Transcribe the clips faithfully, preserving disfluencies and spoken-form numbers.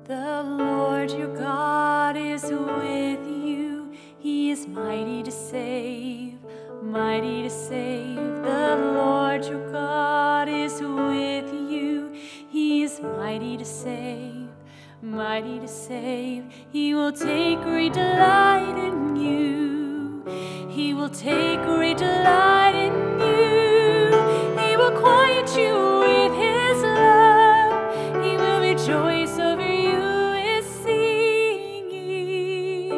The Lord your God is with you. He is mighty to save, mighty to save. The Lord your God is with you. He is mighty to save, mighty to save. He will take great delight in you. He will take great delight in you. He will quiet you with his love. He will rejoice over you with singing.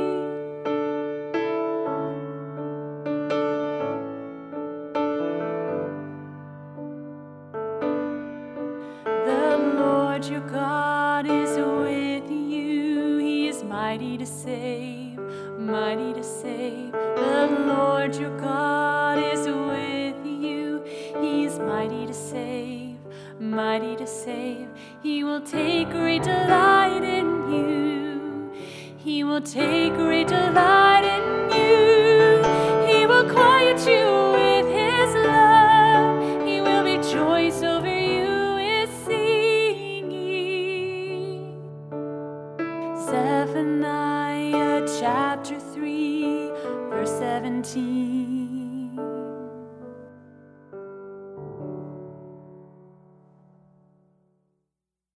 The Lord your God is with you. He is mighty to save, mighty to save. The Lord your God is with you. He is mighty to save, mighty to save. He will take great delight in you. He will take great delight in you. He will quiet you with his love. He will rejoice over you with singing. Zephaniah chapter three, verse seventeen.